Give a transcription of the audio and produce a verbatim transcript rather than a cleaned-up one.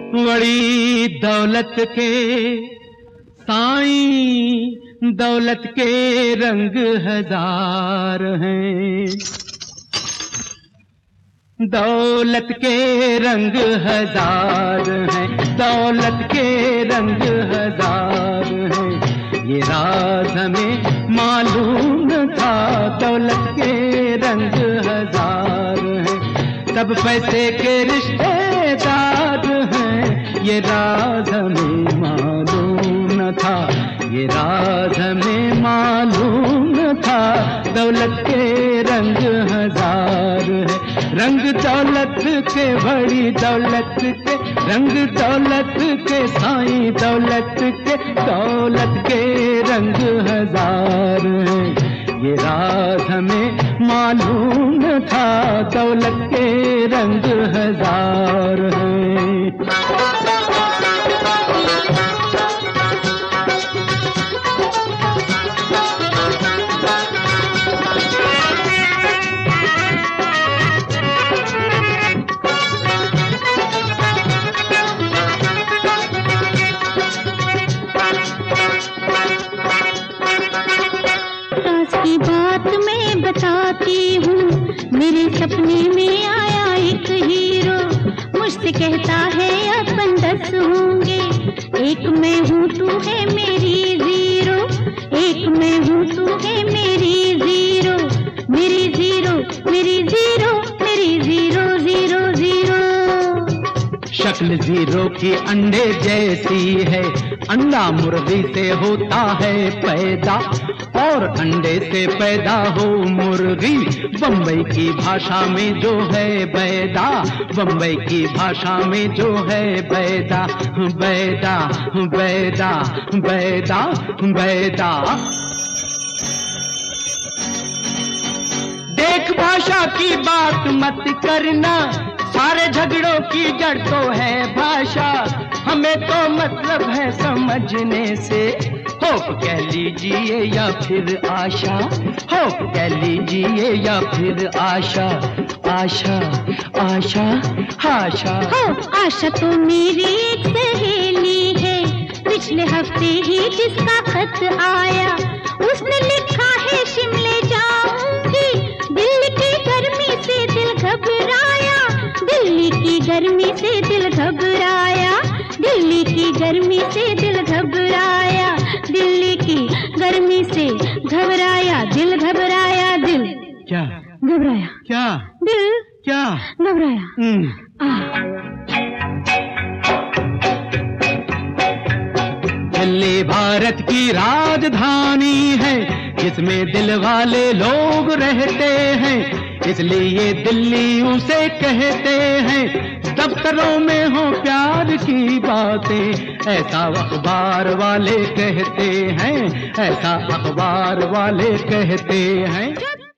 बड़ी दौलत के साईं, दौलत के रंग हजार हैं, दौलत के रंग हजार हैं, दौलत के रंग हजार हैं। ये राज हमें मालूम न था, दौलत के रंग हजार हैं। सब पैसे के रिश्तेदार हैं, ये राज हमें मालूम न था, ये राज हमें मालूम न था। दौलत के रंग हजार है, रंग दौलत के, बड़ी दौलत के, रंग दौलत के साईं, दौलत के, दौलत के रंग हजार है। ये राज हमें मालूम न था, दौलत के रंग हजार है। की बात मैं बताती हूँ, मेरे सपने में आया एक हीरो, मुझसे कहता है अपन दस होंगे, एक मैं हूँ तू है मेरी जीरो, एक मैं हूँ तू है मेरी जीरो, मेरी जीरो, मेरी जीरो, मेरी जीरो, जीरो जीरो। शक्ल जीरो की अंडे जैसी है, अंडा मुर्गी से होता है पैदा, और अंडे से पैदा हो मुर्गी। बम्बई की भाषा में जो है बैदा, बम्बई की भाषा में जो है बैदा, बैदा बैदा बैदा बैदा। देख भाषा की बात मत करना, सारे झगड़ों की जड़ तो है भाषा, हमें तो मतलब है समझने से। होप कह लीजिए या फिर आशा, होप कह लीजिए या फिर आशा, आशा आशा आशा। हो आशा तो मेरी एक सहेली है, पिछले हफ्ते ही जिसका खत आया, उसने लिखा है शिमले जाऊंगी, दिल्ली की गर्मी से दिल घबराया, दिल्ली की गर्मी से दिल घबराया, दिल्ली की गर्मी से दिल घबराया, दिल्ली की गर्मी से घबराया, दिल घबराया, दिल क्या घबराया, क्या दिल क्या घबराया। दिल्ली भारत की राजधानी है, जिसमें दिल वाले लोग रहते हैं, इसलिए दिल्ली उसे कहते हैं। दफ्तरों में हो प्यार की बातें, ऐसा अखबार वाले कहते हैं, ऐसा अखबार वाले कहते हैं।